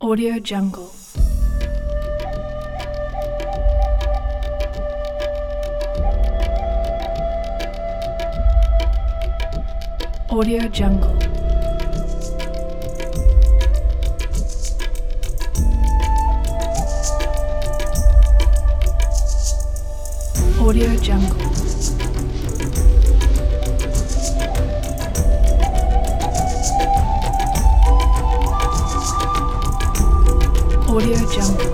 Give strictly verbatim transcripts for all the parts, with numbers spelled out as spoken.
Audio Jungle. Audio Jungle. Audio Jungle. Audio Jungle.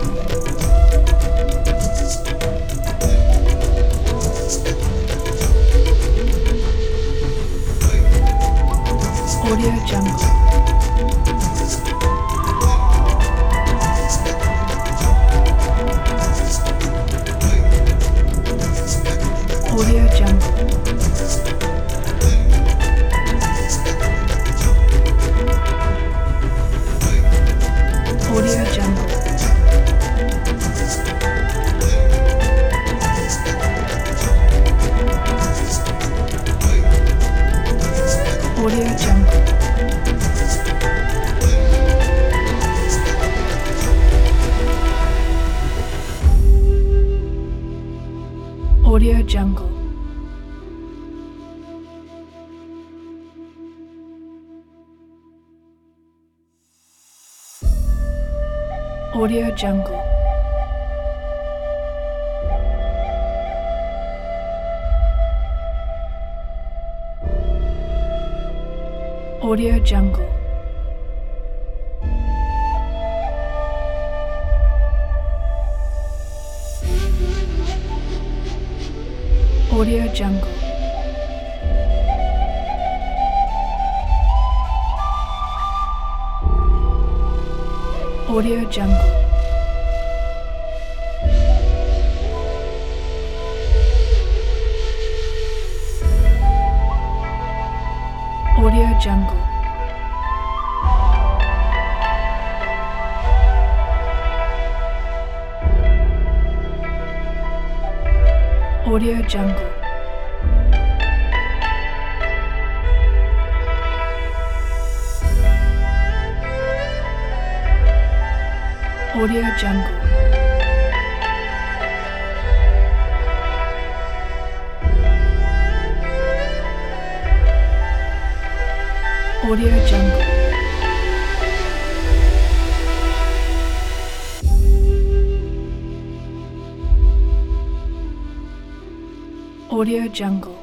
Audio Jungle. Audio Jungle. Audio Jungle. Audio Jungle. Audio Jungle. Audio Jungle. Audio Jungle. Audio Jungle. Audio Jungle. Audio Jungle. Audio Jungle. Audio Jungle. Audio Jungle. Audio Jungle.